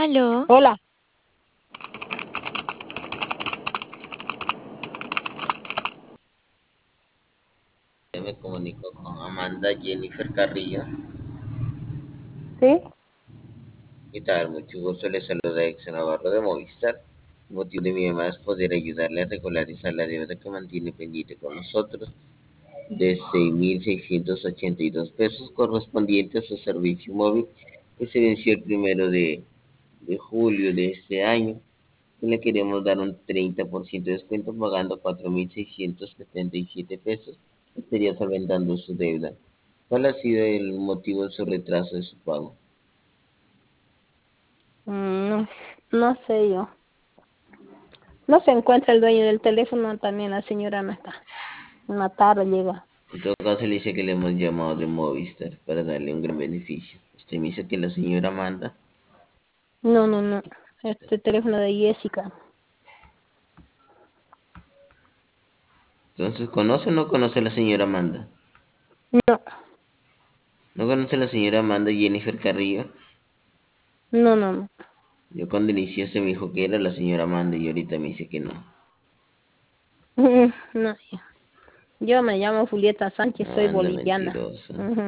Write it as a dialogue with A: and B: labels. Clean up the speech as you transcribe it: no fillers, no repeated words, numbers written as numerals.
A: Aló,
B: Hola,
C: Me comunico con Amanda Jennifer Carrillo.
B: ¿sí?
C: ¿Qué tal? Mucho gusto, le saluda Ex Navarro de Movistar. El motivo de mi llamada es poder ayudarle a regularizar la deuda que mantiene pendiente con nosotros de 6.682 pesos correspondiente a su servicio móvil que se venció el 1 de julio de este año. Le queremos dar un 30% de descuento pagando 4.677 pesos. Estaría solventando su deuda. ¿Cuál ha sido el motivo de su retraso de su pago?
B: No sé yo. No se encuentra el dueño del teléfono, también la señora no está. Una tarde llega.
C: En todo caso, le dice que le hemos llamado de Movistar para darle un gran beneficio. Usted me dice que la señora Amanda.
B: No. Este teléfono de Jessica.
C: Entonces, ¿conoce o no conoce a la señora Amanda?
B: No,
C: ¿No conoce a la señora Amanda Jennifer Carrillo?
B: no.
C: Yo cuando inicié se me dijo que era la señora Amanda y ahorita me dice que no.
B: No. Yo me llamo Julieta Sánchez, soy
C: Anda
B: boliviana.
C: mentirosa.
B: Ujú.